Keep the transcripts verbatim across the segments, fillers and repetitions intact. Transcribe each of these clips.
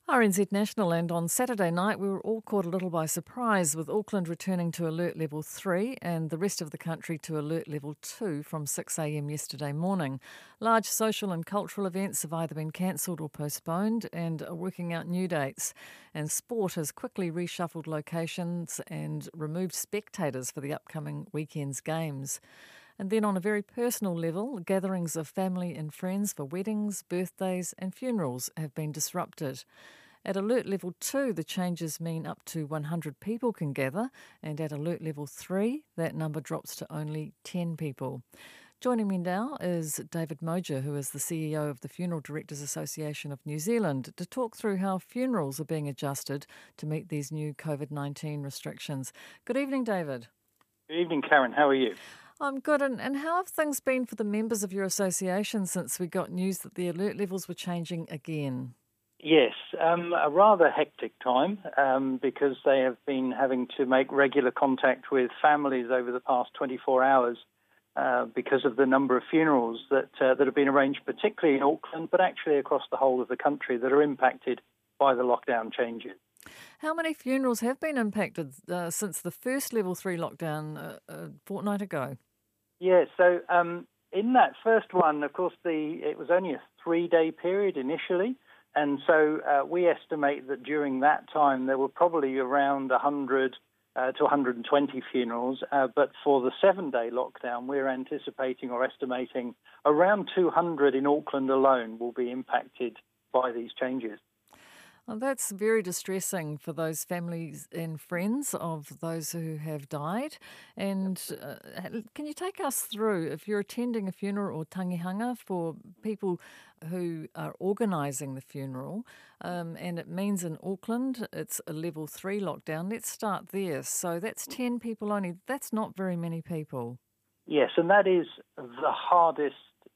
R N Z National, and on Saturday night we were all caught a little by surprise with Auckland returning to alert level three and the rest of the country to alert level two from six a m yesterday morning. Large social and cultural events have either been cancelled or postponed and are working out new dates. And sport has quickly reshuffled locations and removed spectators for the upcoming weekend's games. And then on a very personal level, gatherings of family and friends for weddings, birthdays and funerals have been disrupted. At alert level two, the changes mean up to one hundred people can gather, and at alert level three, that number drops to only ten people. Joining me now is David Moja, who is the C E O of the Funeral Directors Association of New Zealand, to talk through how funerals are being adjusted to meet these new COVID nineteen restrictions. Good evening, David. Good evening, Karen. How are you? I'm good. And, and how have things been for the members of your association since we got news that the alert levels were changing again? Yes, um, a rather hectic time um, because they have been having to make regular contact with families over the past twenty-four hours uh, because of the number of funerals that uh, that have been arranged, particularly in Auckland, but actually across the whole of the country, that are impacted by the lockdown changes. How many funerals have been impacted uh, since the first level three lockdown uh, a fortnight ago? Yeah, so um, in that first one, of course, the it was only a three-day period initially, and so uh, we estimate that during that time there were probably around one hundred uh, to one hundred twenty funerals, uh, but for the seven-day lockdown, we're anticipating or estimating around two hundred in Auckland alone will be impacted by these changes. Well, that's very distressing for those families and friends of those who have died. And uh, can you take us through, if you're attending a funeral or tangihanga for people who are organising the funeral, um, and it means in Auckland it's a level three lockdown, let's start there. So that's ten people only. That's not very many people. Yes, and that is the hardest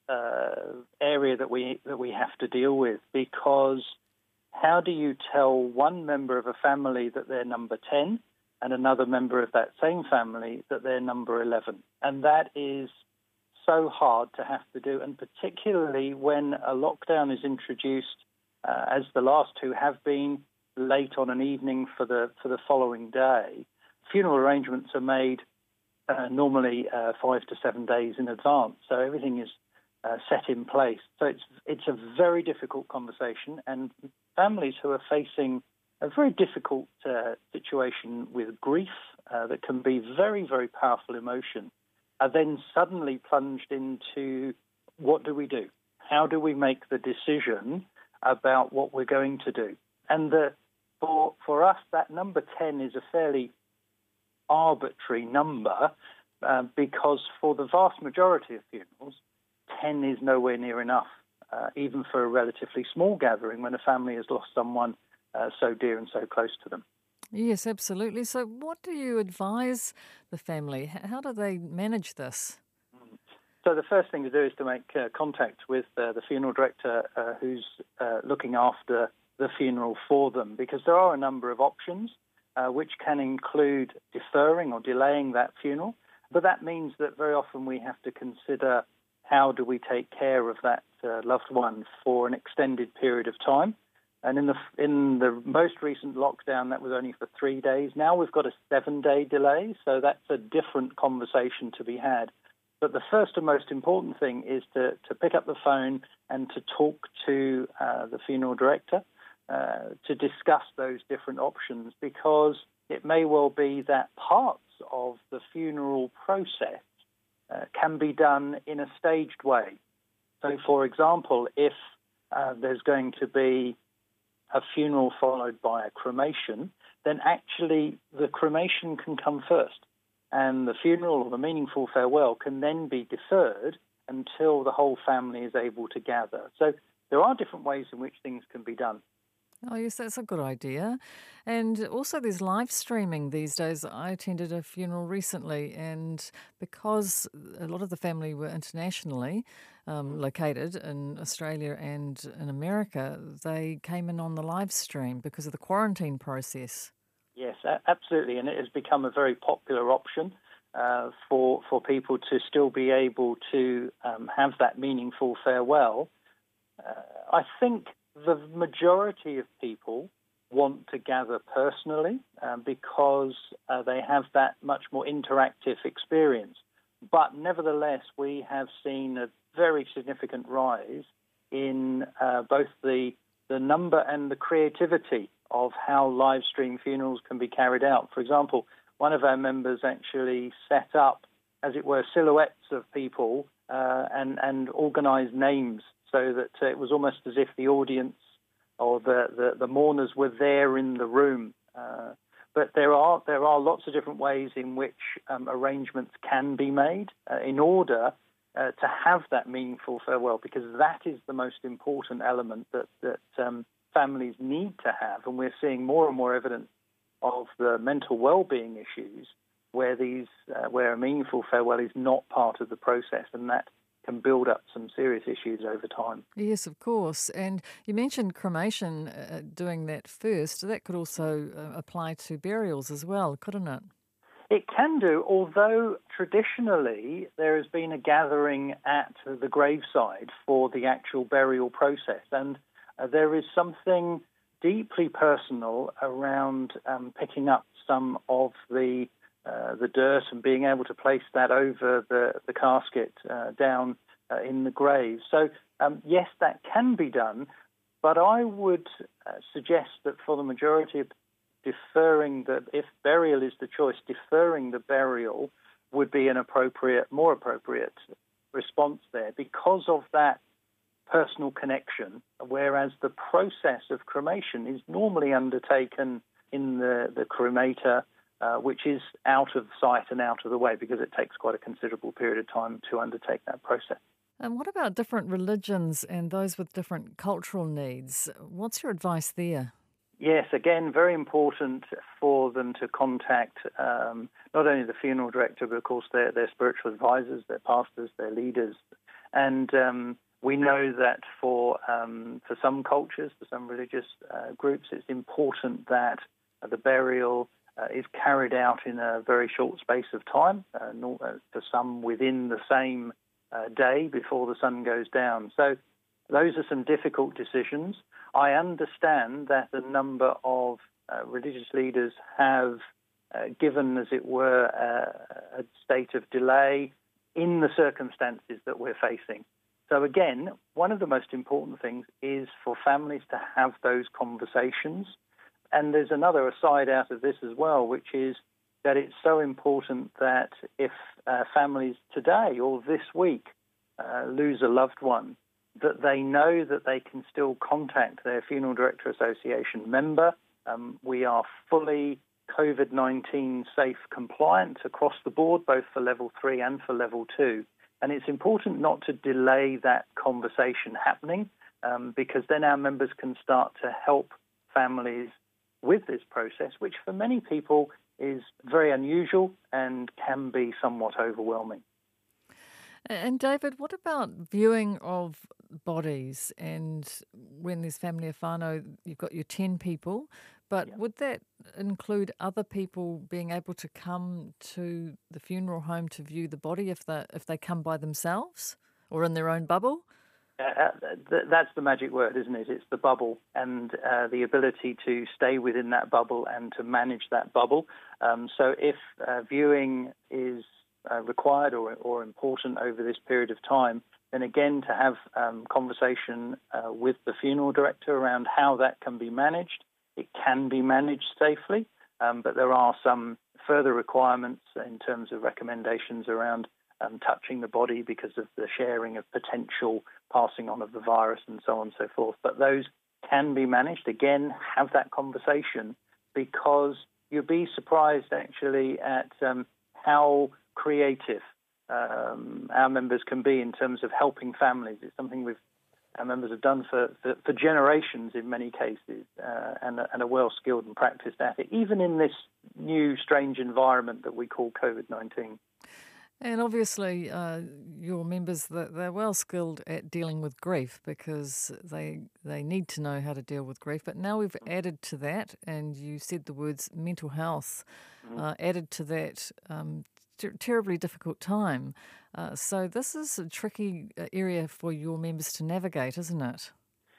uh, area that we that we have to deal with, because how do you tell one member of a family that they're number ten and another member of that same family that they're number eleven? And that is so hard to have to do, and particularly when a lockdown is introduced, uh, as the last two have been, late on an evening for the for the following day. Funeral arrangements are made uh, normally uh, five to seven days in advance, so everything is uh, set in place. So it's it's a very difficult conversation, and families who are facing a very difficult uh, situation with grief uh, that can be very, very powerful emotion are then suddenly plunged into, what do we do? How do we make the decision about what we're going to do? And the, for, for us, that number ten is a fairly arbitrary number uh, because for the vast majority of funerals, ten is nowhere near enough. Uh, even for a relatively small gathering when a family has lost someone uh, so dear and so close to them. Yes, absolutely. So what do you advise the family? How do they manage this? So the first thing to do is to make uh, contact with uh, the funeral director uh, who's uh, looking after the funeral for them, because there are a number of options uh, which can include deferring or delaying that funeral, but that means that very often we have to consider how do we take care of that uh, loved one for an extended period of time. And in the in the most recent lockdown, that was only for three days. Now we've got a seven-day delay, so that's a different conversation to be had. But the first and most important thing is to, to pick up the phone and to talk to uh, the funeral director uh, to discuss those different options, because it may well be that parts of the funeral process Uh, can be done in a staged way. So, for example, if uh, there's going to be a funeral followed by a cremation, then actually the cremation can come first, and the funeral or the meaningful farewell can then be deferred until the whole family is able to gather. So there are different ways in which things can be done. Oh, yes, that's a good idea. And also there's live streaming these days. I attended a funeral recently, and because a lot of the family were internationally um, located in Australia and in America, they came in on the live stream because of the quarantine process. Yes, a- absolutely, and it has become a very popular option uh, for, for people to still be able to um, have that meaningful farewell. Uh, I think the majority of people want to gather personally um, because uh, they have that much more interactive experience. But nevertheless, we have seen a very significant rise in uh, both the the number and the creativity of how live stream funerals can be carried out. For example, one of our members actually set up, as it were, silhouettes of people uh, and, and organised names so that uh, it was almost as if the audience or the, the, the mourners were there in the room. Uh, but there are there are lots of different ways in which um, arrangements can be made uh, in order uh, to have that meaningful farewell, because that is the most important element that, that um, families need to have. And we're seeing more and more evidence of the mental well-being issues where these uh, where a meaningful farewell is not part of the process, and that can build up some serious issues over time. Yes, of course. And you mentioned cremation, uh, doing that first. That could also uh, apply to burials as well, couldn't it? It can do, although traditionally there has been a gathering at the graveside for the actual burial process. And uh, there is something deeply personal around um, picking up some of the Uh, the dirt and being able to place that over the, the casket uh, down uh, in the grave. So, um, yes, that can be done, but I would uh, suggest that for the majority of deferring, the, if burial is the choice, deferring the burial would be an appropriate, more appropriate response there because of that personal connection, whereas the process of cremation is normally undertaken in the, the cremator, Uh, which is out of sight and out of the way because it takes quite a considerable period of time to undertake that process. And what about different religions and those with different cultural needs? What's your advice there? Yes, again, very important for them to contact um, not only the funeral director, but of course their, their spiritual advisors, their pastors, their leaders. And um, we know that for um, for some cultures, for some religious uh, groups, it's important that uh, the burial Uh, is carried out in a very short space of time, uh, not, uh, for some within the same uh, day before the sun goes down. So those are some difficult decisions. I understand that a number of uh, religious leaders have uh, given, as it were, uh, a state of delay in the circumstances that we're facing. So again, one of the most important things is for families to have those conversations. And there's another aside out of this as well, which is that it's so important that if uh, families today or this week uh, lose a loved one, that they know that they can still contact their Funeral Director Association member. Um, we are fully COVID nineteen safe compliant across the board, both for level three and for level two. And it's important not to delay that conversation happening um, because then our members can start to help families with this process, which for many people is very unusual and can be somewhat overwhelming. And David, what about viewing of bodies? And when there's family of whānau, you've got your ten people, but yeah. Would that include other people being able to come to the funeral home to view the body if they if they come by themselves or in their own bubble? Uh, th- that's the magic word, isn't it? It's the bubble and uh, the ability to stay within that bubble and to manage that bubble. Um, so if uh, viewing is uh, required or, or important over this period of time, then again to have um, conversation uh, with the funeral director around how that can be managed. It can be managed safely, um, but there are some further requirements in terms of recommendations around Um, touching the body because of the sharing of potential passing on of the virus and so on and so forth. But those can be managed. Again, have that conversation because you'll be surprised actually at um, how creative um, our members can be in terms of helping families. It's something we've our members have done for, for, for generations in many cases uh, and, and are well skilled and practiced at it, even in this new strange environment that we call COVID nineteen. And obviously, uh, your members, they're well skilled at dealing with grief because they they need to know how to deal with grief. But now we've added to that, and you said the words mental health, uh, added to that um, ter- terribly difficult time. Uh, so this is a tricky area for your members to navigate, isn't it?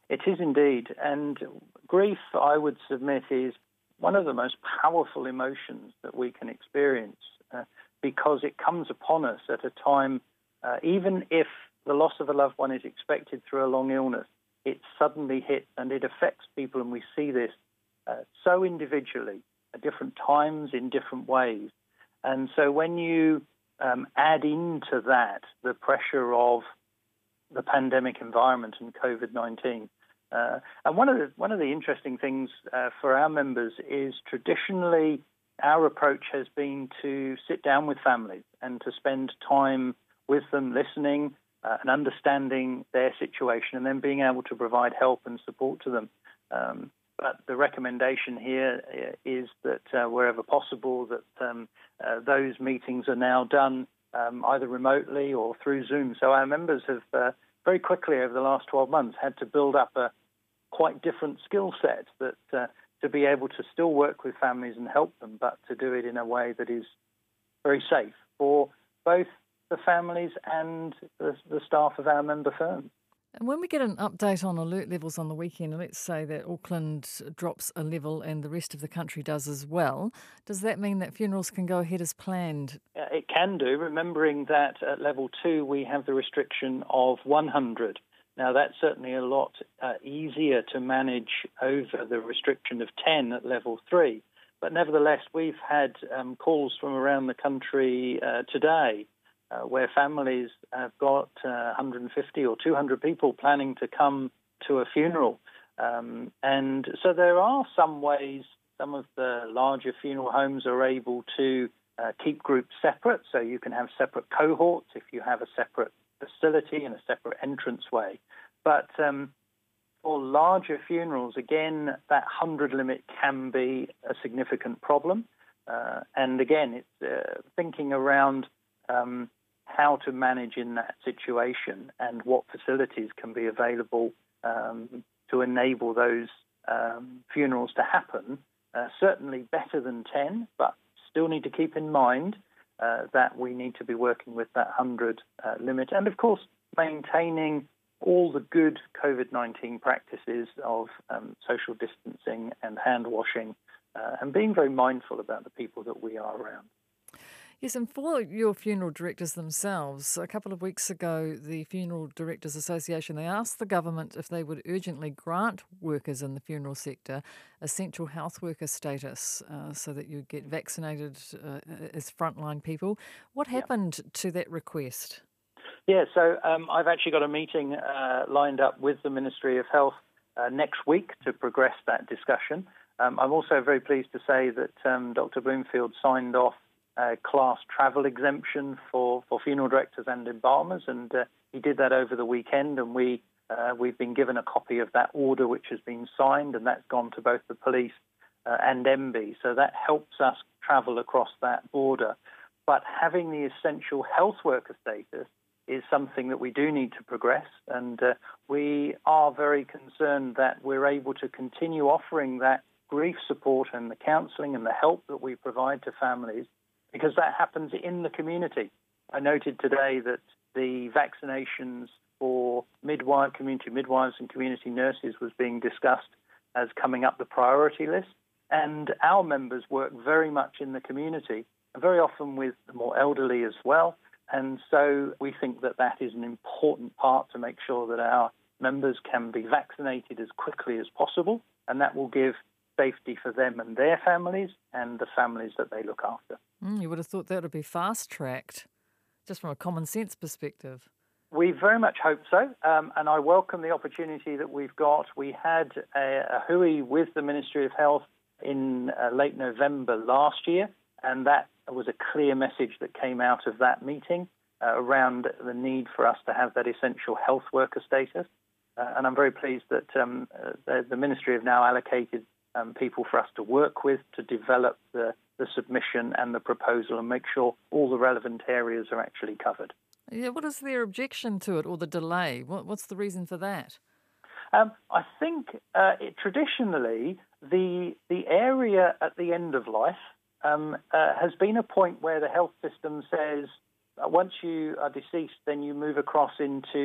It is indeed. And grief, I would submit, is one of the most powerful emotions that we can experience uh, because it comes upon us at a time, uh, even if the loss of a loved one is expected through a long illness, it suddenly hits and it affects people, and we see this uh, so individually at different times in different ways. And so when you um, add into that the pressure of the pandemic environment and COVID nineteen, uh, and one of the one of the interesting things uh, for our members is traditionally our approach has been to sit down with families and to spend time with them, listening uh, and understanding their situation, and then being able to provide help and support to them. Um, but the recommendation here is that uh, wherever possible, that um, uh, those meetings are now done um, either remotely or through Zoom. So our members have uh, very quickly over the last twelve months had to build up a quite different skill set that uh, to be able to still work with families and help them, but to do it in a way that is very safe for both the families and the, the staff of our member firms. And when we get an update on alert levels on the weekend, and let's say that Auckland drops a level and the rest of the country does as well, does that mean that funerals can go ahead as planned? Uh, it can do, remembering that at level two we have the restriction of one hundred. Now, that's certainly a lot uh, easier to manage over the restriction of ten at level three. But nevertheless, we've had um, calls from around the country uh, today uh, where families have got uh, one hundred fifty or two hundred people planning to come to a funeral. Um, and so there are some ways, some of the larger funeral homes are able to uh, keep groups separate, so you can have separate cohorts if you have a separate facility and a separate entranceway. But um, for larger funerals, again, that one hundred limit can be a significant problem. Uh, and again, it's uh, thinking around um, how to manage in that situation and what facilities can be available um, to enable those um, funerals to happen. Uh, certainly better than ten, but still need to keep in mind uh, that we need to be working with that one hundred uh, limit. And of course, maintaining all the good COVID nineteen practices of um, social distancing and hand washing uh, and being very mindful about the people that we are around. Yes, and for your funeral directors themselves, a couple of weeks ago, the Funeral Directors Association, they asked the government if they would urgently grant workers in the funeral sector essential health worker status uh, so that you get vaccinated uh, as frontline people. What happened yeah. to that request? Yeah, so um, I've actually got a meeting uh, lined up with the Ministry of Health uh, next week to progress that discussion. Um, I'm also very pleased to say that um, Doctor Bloomfield signed off a class travel exemption for, for funeral directors and embalmers, and uh, he did that over the weekend, and we, uh, we've been given a copy of that order which has been signed, and that's gone to both the police uh, and M B, so that helps us travel across that border. But having the essential health worker status is something that we do need to progress, and uh, we are very concerned that we're able to continue offering that grief support and the counselling and the help that we provide to families, because that happens in the community. I noted today that the vaccinations for midwife, community midwives and community nurses was being discussed as coming up the priority list, and our members work very much in the community, and very often with the more elderly as well. And so we think that that is an important part to make sure that our members can be vaccinated as quickly as possible, and that will give safety for them and their families and the families that they look after. Mm, you would have thought that would be fast-tracked, just from a common sense perspective. We very much hope so, um, and I welcome the opportunity that we've got. We had a, a hui with the Ministry of Health in uh, late November last year, and that was a clear message that came out of that meeting uh, around the need for us to have that essential health worker status. Uh, and I'm very pleased that um, uh, the, the Ministry have now allocated um, people for us to work with to develop the, the submission and the proposal and make sure all the relevant areas are actually covered. Yeah, what is their objection to it or the delay? What, what's the reason for that? Um, I think uh, it, traditionally the the area at the end of life Um, uh, has been a point where the health system says uh, once you are deceased, then you move across into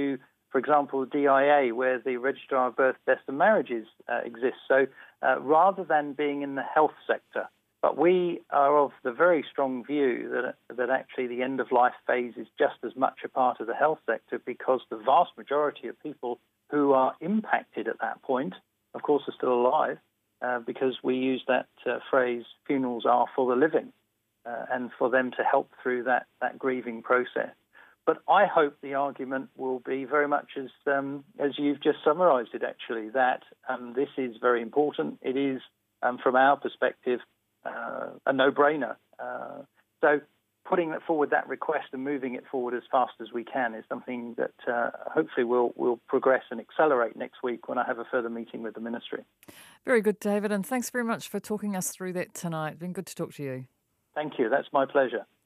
for example, D I A, where the Registrar of Birth, Deaths and Marriages uh, exists. So uh, rather than being in the health sector, but we are of the very strong view that that actually the end-of-life phase is just as much a part of the health sector, because the vast majority of people who are impacted at that point, of course, are still alive, uh, because we use that uh, phrase, funerals are for the living, uh, and for them to help through that, that grieving process. But I hope the argument will be very much as um, as you've just summarised it, actually, that um, this is very important. It is, um, from our perspective, Uh, a no-brainer. Uh, so putting that forward, that request, and moving it forward as fast as we can is something that uh, hopefully will will progress and accelerate next week when I have a further meeting with the Ministry. Very good, David, and thanks very much for talking us through that tonight. It's been good to talk to you. Thank you. That's my pleasure.